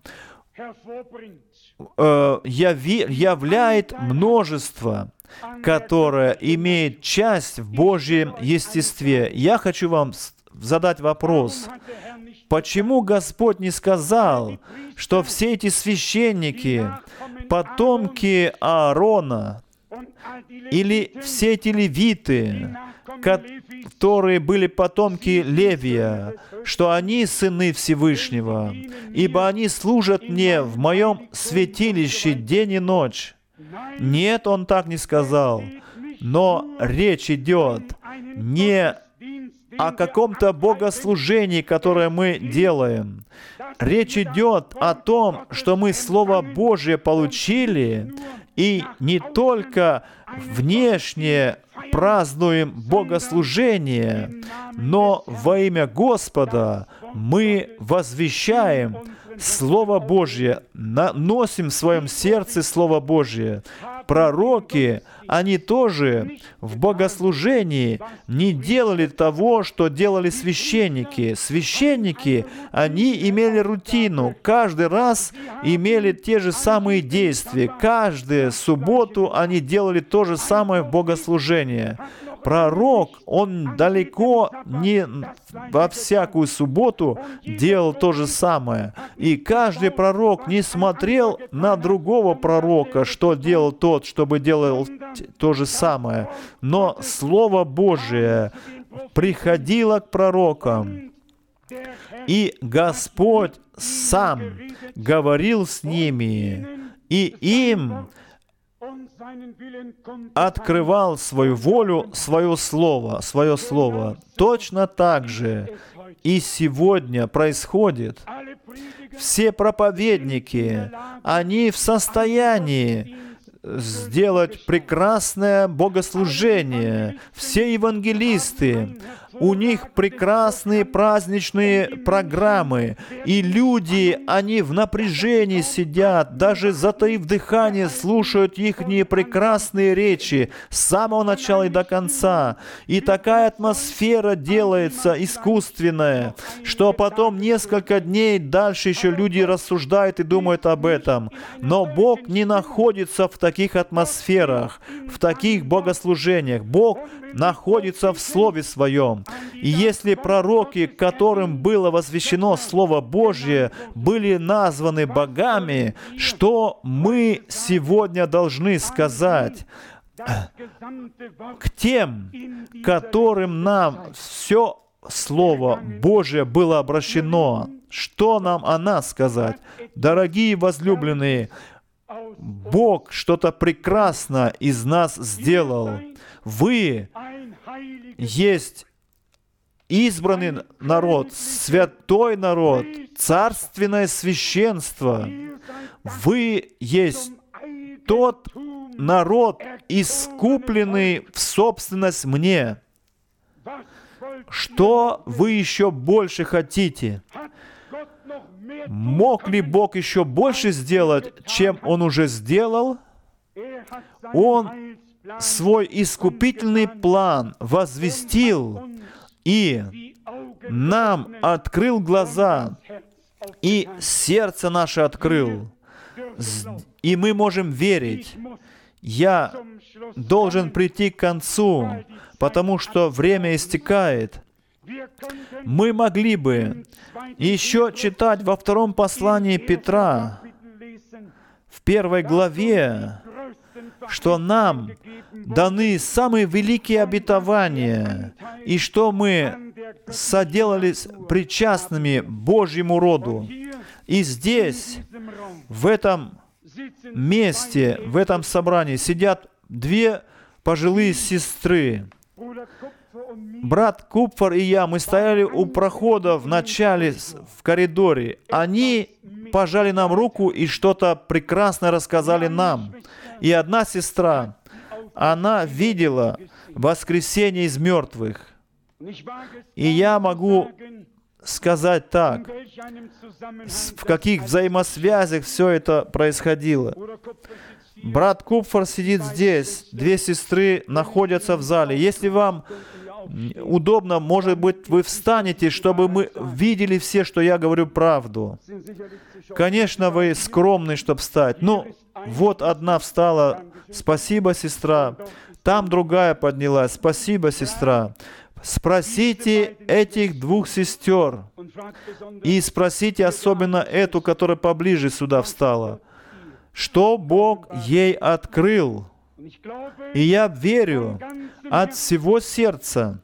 э, яви... являет множество, которое имеет часть в Божьем естестве. Я хочу вам задать вопрос. Почему Господь не сказал, что все эти священники, потомки Аарона, или все эти левиты, которые были потомки Левия, что они сыны Всевышнего, ибо они служат мне в моем святилище день и ночь? Нет, Он так не сказал. Но речь идет не о каком-то богослужении, которое мы делаем. Речь идет о том, что мы Слово Божие получили, и не только внешне празднуем богослужение, но во имя Господа мы возвещаем Слово Божье, носим в своем сердце Слово Божье. Пророки, они тоже в богослужении не делали того, что делали священники. Священники, они имели рутину, каждый раз имели те же самые действия. Каждую субботу они делали то же самое в богослужении. Пророк, он далеко не во всякую субботу делал то же самое. И каждый пророк не смотрел на другого пророка, что делал тот, чтобы делал то же самое. Но Слово Божие приходило к пророкам, и Господь сам говорил с ними, и им открывал свою волю, свое слово, свое слово. Точно так же и сегодня происходит. Все проповедники, они в состоянии сделать прекрасное богослужение. Все евангелисты, у них прекрасные праздничные программы, и люди, они в напряжении сидят, даже затаив дыхание, слушают их прекрасные речи с самого начала и до конца. И такая атмосфера делается искусственная, что потом несколько дней дальше еще люди рассуждают и думают об этом. Но Бог не находится в таких атмосферах, в таких богослужениях. Бог находится в Слове Своем. И если пророки, которым было возвещено Слово Божье, были названы богами, что мы сегодня должны сказать к тем, которым нам все Слово Божие было обращено? Что нам о нас сказать? Дорогие возлюбленные, Бог что-то прекрасное из нас сделал. Вы есть избранный народ, святой народ, царственное священство. Вы есть тот народ, искупленный в собственность мне. Что вы еще больше хотите? Мог ли Бог еще больше сделать, чем Он уже сделал? Он свой искупительный план возвестил и нам открыл глаза, и сердце наше открыл. И мы можем верить. Я должен прийти к концу, потому что время истекает. Мы могли бы еще читать во втором послании Петра, в первой главе, что нам даны самые великие обетования, и что мы соделались причастными Божьему роду. И здесь, в этом месте, в этом собрании сидят две пожилые сестры. Брат Купфер и я, мы стояли у прохода в начале, в коридоре. Они пожали нам руку и что-то прекрасно рассказали нам. И одна сестра, она видела воскресение из мертвых. И я могу сказать так, в каких взаимосвязях все это происходило. Брат Купфер сидит здесь, две сестры находятся в зале. Если вам удобно, может быть, вы встанете, чтобы мы видели все, что я говорю правду. Конечно, вы скромны, чтобы встать. Ну, вот одна встала. Спасибо, сестра. Там другая поднялась. Спасибо, сестра. Спросите этих двух сестер. И спросите особенно эту, которая поближе сюда встала. Что Бог ей открыл. И я верю от всего сердца,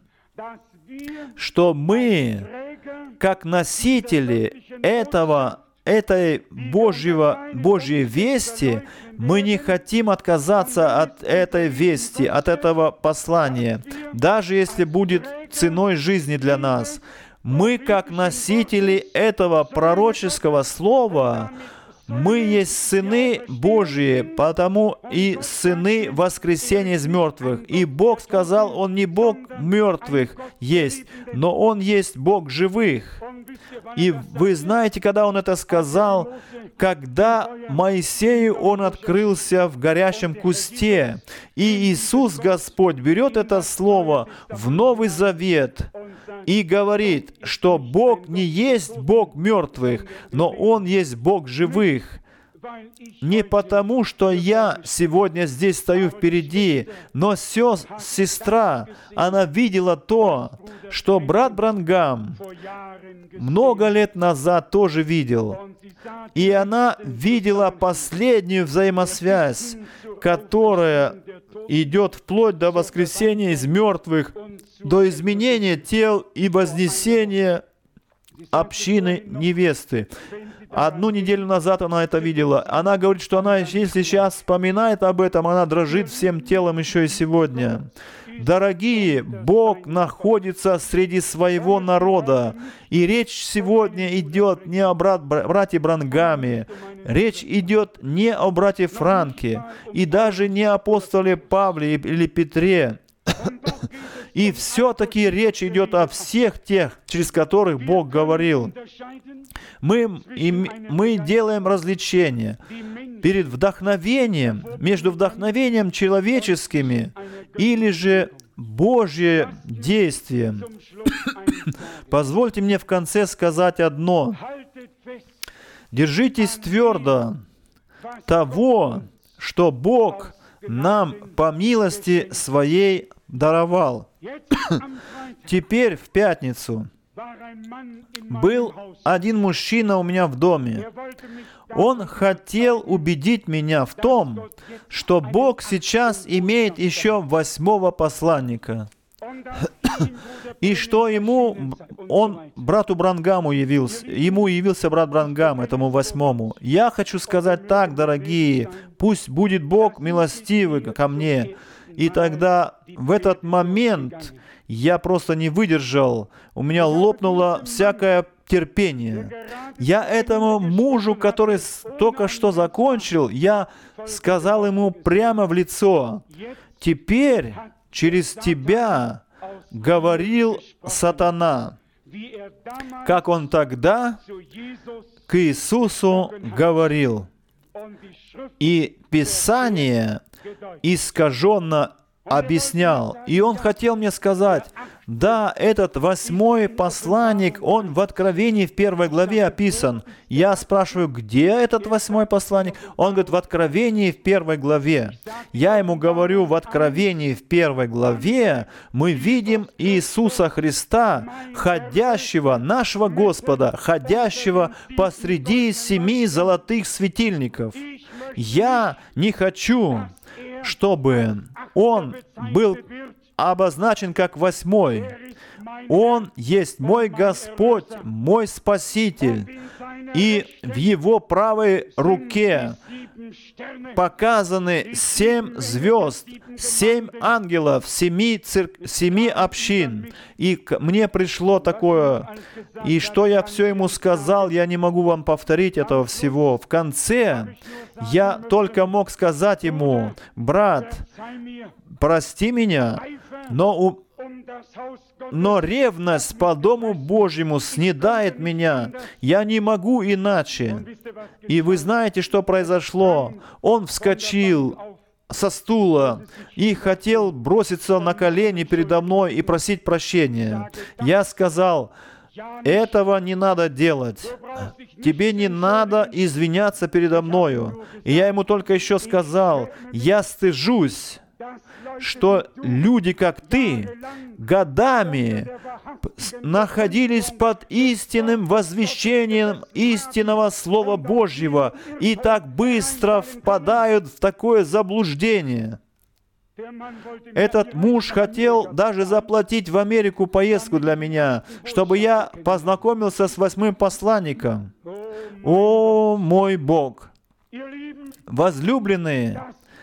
что мы, как носители этого, этой Божьего, Божьей вести, мы не хотим отказаться от этой вести, от этого послания, даже если будет ценой жизни для нас. Мы, как носители этого пророческого слова, мы есть сыны Божьи, потому и сыны воскресения из мертвых. И Бог сказал, Он не Бог мертвых есть, но Он есть Бог живых. И вы знаете, когда Он это сказал, когда Моисею Он открылся в горящем кусте, и Иисус Господь берет это слово в Новый Завет и говорит, что Бог не есть Бог мертвых, но Он есть Бог живых. Не потому, что я сегодня здесь стою впереди, но сес, сестра, она видела то, что брат Бранхам много лет назад тоже видел. И она видела последнюю взаимосвязь, которая идет вплоть до воскресения из мертвых, до изменения тел и вознесения общины невесты. Одну неделю назад она это видела. Она говорит, что она, если сейчас вспоминает об этом, она дрожит всем телом еще и сегодня. Дорогие, Бог находится среди своего народа. И речь сегодня идет не о брат, брате Бранхаме. Речь идет не о брате Франке. И даже не о апостоле Павле или Петре. И все-таки речь идет о всех тех, через которых Бог говорил. Мы, и, мы делаем различение перед вдохновением, между вдохновением человеческими или же Божье действие. Позвольте мне в конце сказать одно. Держитесь твердо того, что Бог нам по милости Своей даровал. Теперь в пятницу был один мужчина у меня в доме. Он хотел убедить меня в том, что Бог сейчас имеет еще восьмого посланника. И что ему, он брату Бранхаму явился, ему явился брат Бранхам, этому восьмому. Я хочу сказать так, дорогие, пусть будет Бог милостивый ко мне. И тогда в этот момент я просто не выдержал, у меня лопнуло всякое терпение. Я этому мужу, который только что закончил, я сказал ему прямо в лицо: «Теперь через тебя говорил сатана, как он тогда к Иисусу говорил». И Писание искаженно объяснял. И он хотел мне сказать, да, этот восьмой посланник, он в Откровении в первой главе описан. Я спрашиваю, где этот восьмой посланник? Он говорит, в Откровении в первой главе. Я ему говорю, в Откровении в первой главе мы видим Иисуса Христа, ходящего, нашего Господа, ходящего посреди семи золотых светильников. Я не хочу, чтобы Он был обозначен как восьмой. Он есть мой Господь, мой Спаситель, и в Его правой руке показаны семь звезд, семь ангелов, семи, цирк... семи общин. И к... мне пришло такое, и что я все ему сказал, я не могу вам повторить этого всего. В конце я только мог сказать ему: брат, прости меня, но у Но ревность по Дому Божьему снедает меня. Я не могу иначе. И вы знаете, что произошло? Он вскочил со стула и хотел броситься на колени передо мной и просить прощения. Я сказал: этого не надо делать. Тебе не надо извиняться передо мною. И я ему только еще сказал: я стыжусь, что люди, как ты, годами находились под истинным возвещением истинного Слова Божьего и так быстро впадают в такое заблуждение. Этот муж хотел даже заплатить в Америку поездку для меня, чтобы я познакомился с восьмым посланником. О, мой Бог! Возлюбленные,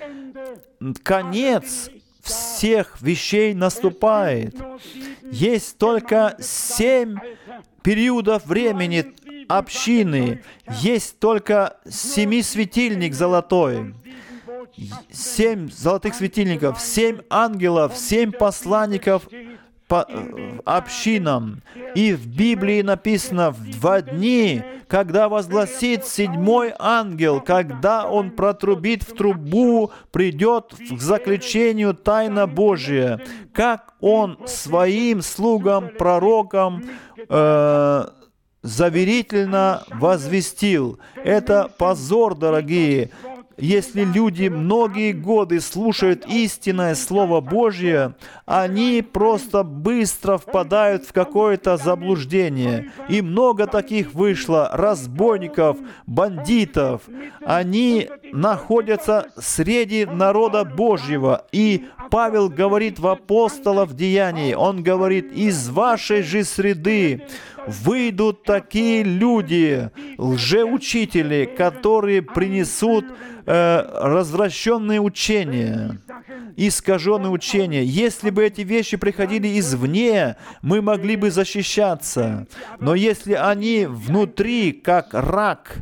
конец всех вещей наступает. Есть только семь периодов времени общины. Есть только семи светильник золотой. Семь золотых светильников, семь ангелов, семь посланников по общинам. И в Библии написано: в два дни, когда возгласит седьмой ангел, когда он протрубит в трубу, придет к заключению тайна Божия, как он своим слугам, пророкам э, заверительно возвестил. Это позор, дорогие. Если люди многие годы слушают истинное Слово Божье, они просто быстро впадают в какое-то заблуждение. И много таких вышло, разбойников, бандитов. Они находятся среди народа Божьего. И Павел говорит в апостолов Деяний, он говорит: из вашей же среды выйдут такие люди, лжеучители, которые принесут э, развращенные учения, искаженные учения. Если бы эти вещи приходили извне, мы могли бы защищаться. Но если они внутри, как рак,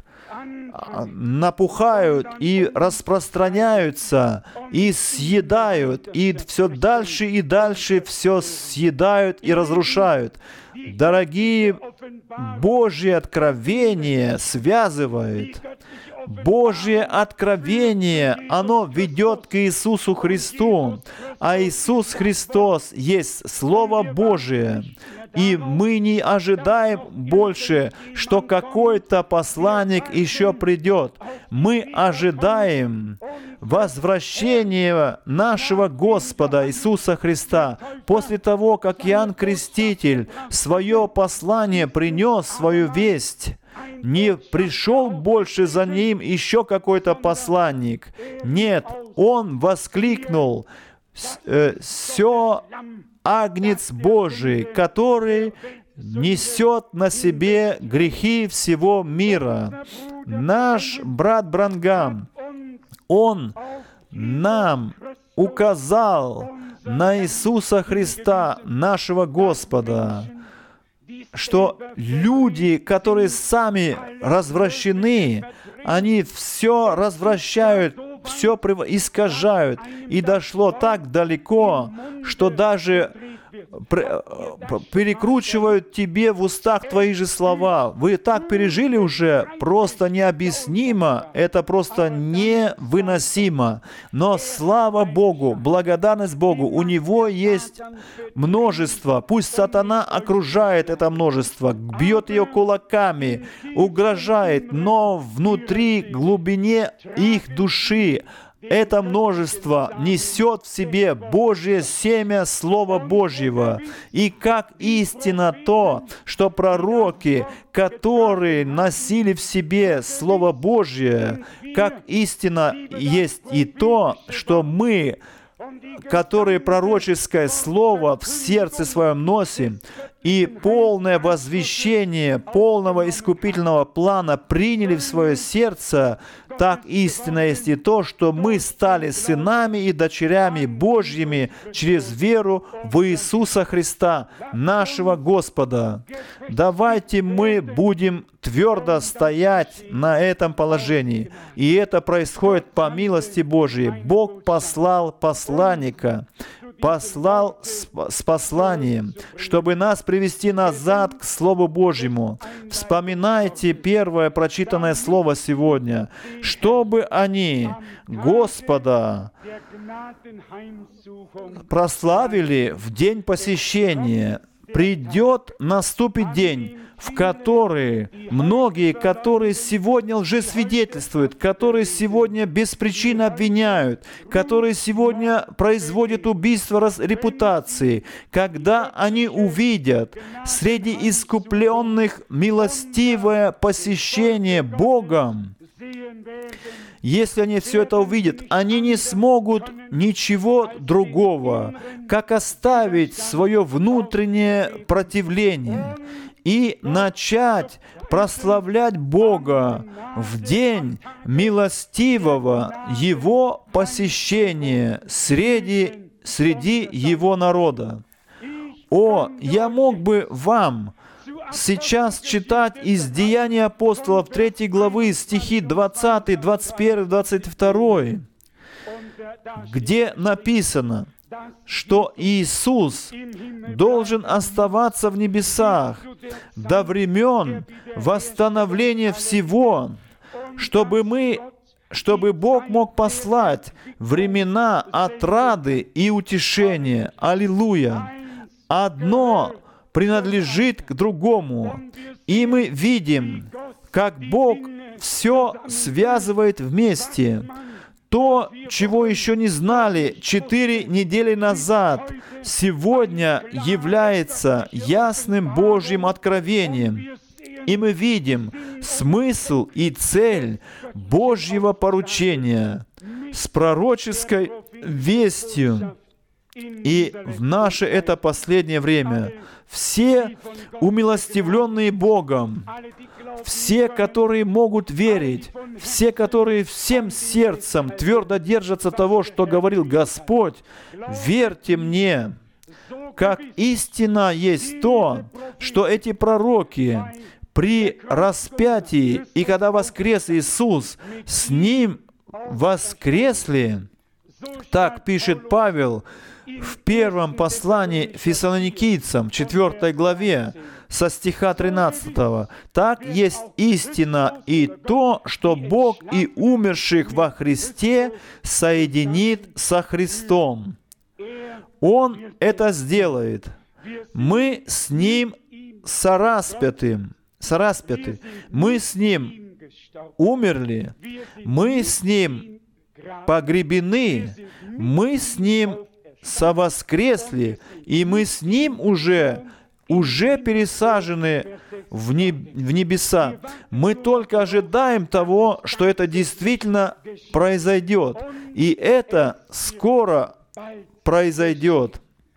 напухают и распространяются, и съедают, и все дальше и дальше все съедают и разрушают. Дорогие, Божье откровение связывает. Божье откровение, оно ведет к Иисусу Христу. А Иисус Христос есть Слово Божие. И мы не ожидаем больше, что какой-то посланник еще придет. Мы ожидаем возвращения нашего Господа Иисуса Христа. После того, как Иоанн Креститель свое послание принес, свою весть, не пришел больше за ним еще какой-то посланник. Нет, он воскликнул: «Все Агнец Божий, который несет на себе грехи всего мира». Наш брат Бранхам, он нам указал на Иисуса Христа, нашего Господа, что люди, которые сами развращены, они все развращают, все искажают. И дошло так далеко, что даже перекручивают тебе в устах твои же слова. Вы так пережили уже, просто необъяснимо, это просто невыносимо. Но слава Богу, благодарность Богу, у Него есть множество. Пусть сатана окружает это множество, бьет ее кулаками, угрожает, но внутри, глубине их души, это множество несет в себе Божье семя Слова Божьего. И как истина то, что пророки, которые носили в себе Слово Божье, как истина есть и то, что мы которые пророческое слово в сердце своем носим, и полное возвещение полного искупительного плана приняли в свое сердце, так истинно есть и то, что мы стали сынами и дочерями Божьими через веру в Иисуса Христа, нашего Господа. Давайте мы будем твердо стоять на этом положении. И это происходит по милости Божией. Бог послал посланника, послал с, с посланием, чтобы нас привести назад к Слову Божьему. Вспоминайте первое прочитанное слово сегодня, чтобы они Господа прославили в день посещения. Придет, наступит день, в который многие, которые сегодня лжесвидетельствуют, которые сегодня без причины обвиняют, которые сегодня производят убийство репутации, когда они увидят среди искупленных милостивое посещение Богом, если они все это увидят, они не смогут ничего другого, как оставить свое внутреннее противление и начать прославлять Бога в день милостивого Его посещения среди, среди Его народа. О, я мог бы вам сейчас читать из Деяний апостолов третьей главы стихи двадцатый, двадцать первый, двадцать второй, где написано, что Иисус должен оставаться в небесах до времен восстановления всего, чтобы мы, чтобы Бог мог послать времена отрады и утешения. Аллилуйя! Одно принадлежит к другому. И мы видим, как Бог все связывает вместе. То, чего еще не знали четыре недели назад, сегодня является ясным Божьим откровением. И мы видим смысл и цель Божьего поручения с пророческой вестью. И в наше это последнее время все умилостивленные Богом, все, которые могут верить, все, которые всем сердцем твердо держатся того, что говорил Господь, верьте мне, как истина есть то, что эти пророки при распятии, и когда воскрес Иисус, с Ним воскресли. Так пишет Павел в первом послании Фессалоникийцам, четвёртой главе, со стиха тринадцатого. «Так есть истина и то, что Бог и умерших во Христе соединит со Христом». Он это сделает. Мы с Ним сораспяты. сораспяты. Мы с Ним умерли. Мы с Ним погребены. Мы с Ним совоскресли, и мы с Ним уже, уже пересажены в, не, в небеса. Мы только ожидаем того, что это действительно произойдет. И это скоро произойдет.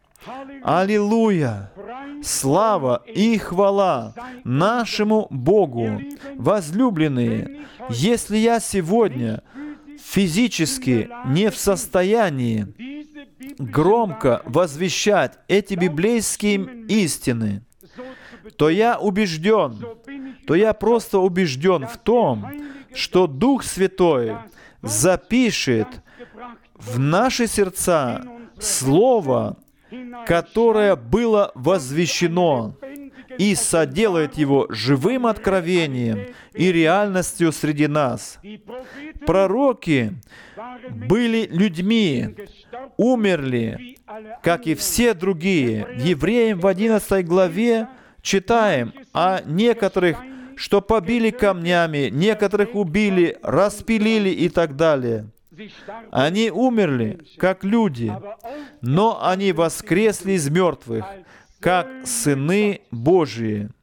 Аллилуйя! Слава и хвала нашему Богу! Возлюбленные, если я сегодня физически не в состоянии громко возвещать эти библейские истины, то я убежден, то я просто убежден в том, что Дух Святой запишет в наши сердца Слово, которое было возвещено, и соделает его живым откровением и реальностью среди нас. Пророки были людьми, умерли, как и все другие. Евреям в одиннадцатой главе читаем о некоторых, что побили камнями, некоторых убили, распилили и так далее. Они умерли, как люди, но они воскресли из мертвых, как сыны Божии.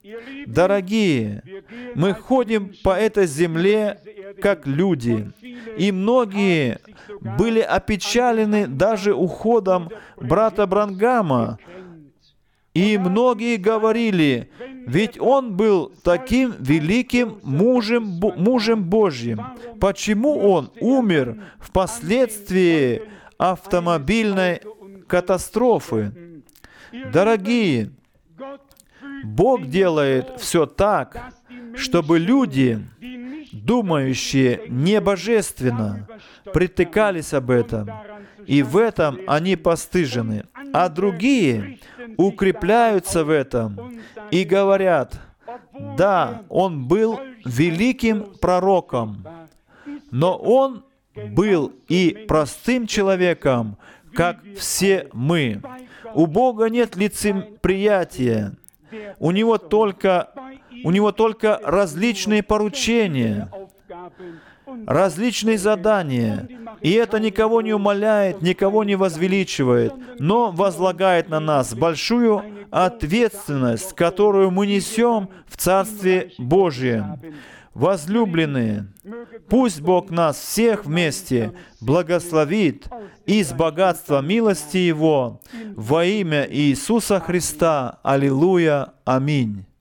Дорогие, мы ходим по этой земле как люди, и многие были опечалены даже уходом брата Бранхама, и многие говорили, ведь он был таким великим мужем, мужем Божьим. Почему он умер впоследствии автомобильной катастрофы? Дорогие, Бог делает все так, чтобы люди, думающие небожественно, притыкались об этом, и в этом они постыжены, а другие укрепляются в этом и говорят, да, он был великим пророком, но он был и простым человеком, как все мы. У Бога нет лицеприятия, у Него только, у Него только различные поручения, различные задания. И это никого не умаляет, никого не возвеличивает, но возлагает на нас большую ответственность, которую мы несем в Царстве Божьем. Возлюбленные, пусть Бог нас всех вместе благословит из богатства милости Его во имя Иисуса Христа. Аллилуйя. Аминь.